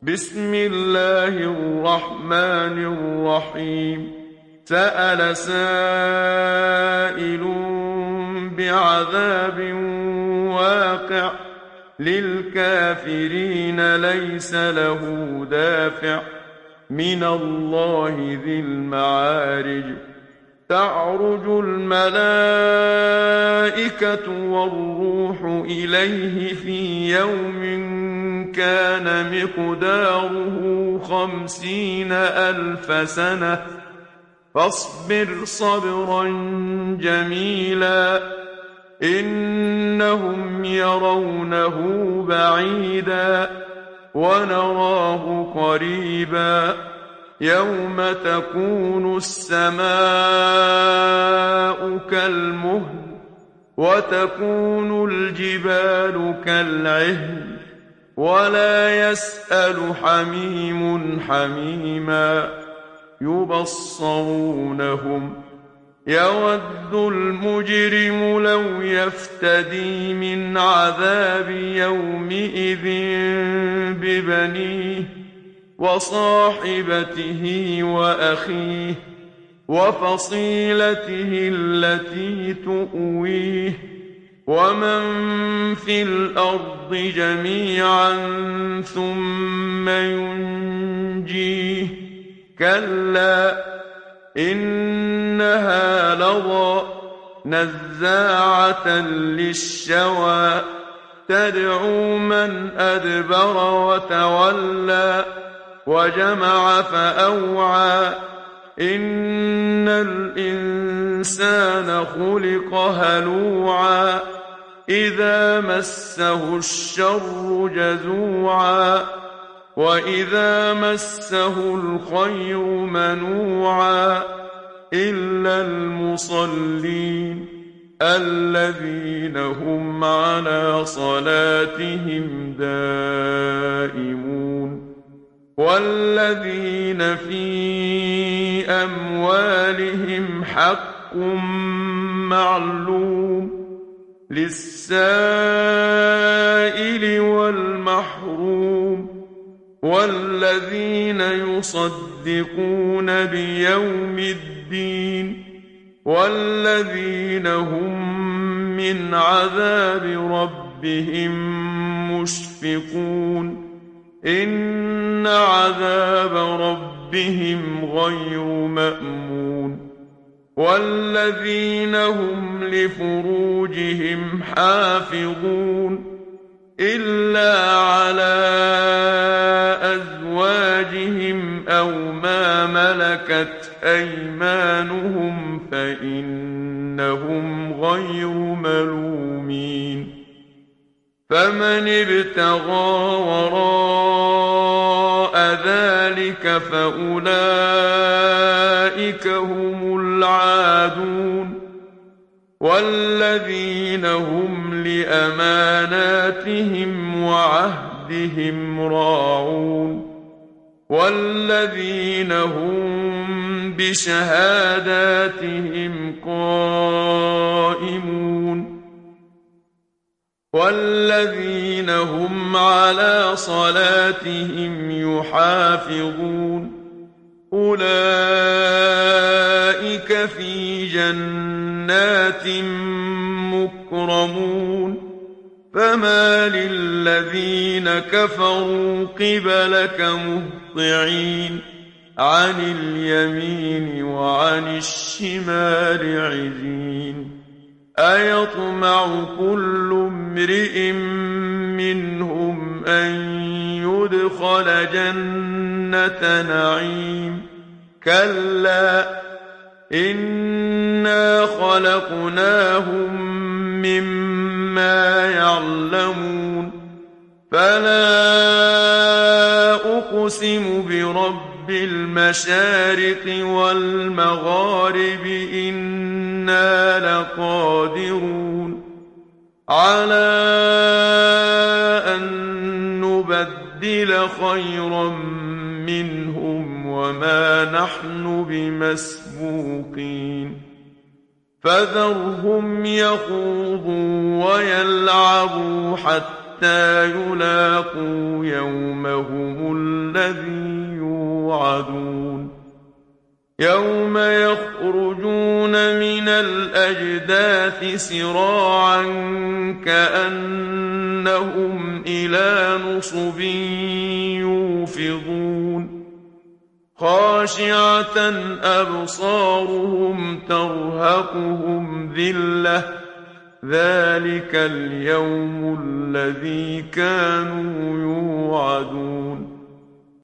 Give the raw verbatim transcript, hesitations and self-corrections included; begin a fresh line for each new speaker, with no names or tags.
بسم الله الرحمن الرحيم سأل سائل بعذاب واقع للكافرين ليس له دافع من الله ذي المعارج تعرج الملائكة والروح إليه في يوم كان مقداره خمسين ألف سنة فاصبر صبرا جميلا إنهم يرونه بعيدا ونراه قريبا يوم تكون السماء كالمهل وتكون الجبال كالعهن ولا يسأل حميم حميما يبصرونهم يود المجرم لو يفتدي من عذاب يومئذ ببنيه وصاحبته وأخيه وفصيلته التي تؤويه ومن في الأرض جميعا ثم ينجيه كلا إنها لظى نزاعة للشوى تدعو من أدبر وتولى وجمع فأوعى إن الإنسان خلق هلوعا إذا مسه الشر جزوعا وإذا مسه الخير منوعا إلا المصلين الذين هم على صلاتهم دائمون والذين في أموالهم حق معلوم للسائل والمحروم والذين يصدقون بيوم الدين والذين هم من عذاب ربهم مشفقون إن عذاب ربهم غير مأمون والذين هم لفروجهم حافظون إلا على أزواجهم أو ما ملكت أيمانهم فإنهم غير ملومين فمن ابتغى وراء ذلك فأولئك هم العادون والذين هم لأماناتهم وعهدهم راعون والذين هم بشهاداتهم قائمون والذين هم على صلاتهم يحافظون أولئك في جنات مكرمون فما للذين كفروا قبلك مهطعين عن اليمين وعن الشمال عزين أيطمع كل امرئ منهم أن يدخل جنة نعيم كلا إنا خلقناهم مما يعلمون فلا أقسم برب المشارق والمغارب إنا لقادرون على أن نبدل خيرا منهم وما نحن بمسبوقين فذرهم يخوضوا ويلعبوا حتى حتى يلاقوا يومهم الذي يوعدون يوم يخرجون من الأجداث سراعا كأنهم إلى نصب يوفضون خاشعة أبصارهم ترهقهم ذلة ذلك اليوم الذي كانوا يوعدون